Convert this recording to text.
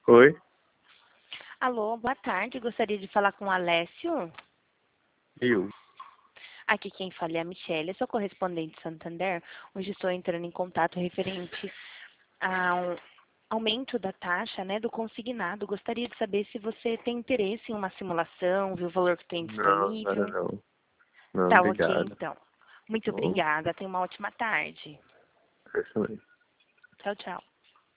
Oi? Alô, boa tarde. Gostaria de falar com o Alessio. Eu. Aqui quem fala é a Michelle, sou correspondente Santander. Hoje estou entrando em contato referente ao aumento da taxa, né, do consignado. Gostaria de saber se você tem interesse em uma simulação, viu o valor que tem Não, disponível. agora não. Não, Tá ok, obrigado. então. Muito Bom, obrigada. Tenha uma ótima tarde. excelente. Tchau, tchau.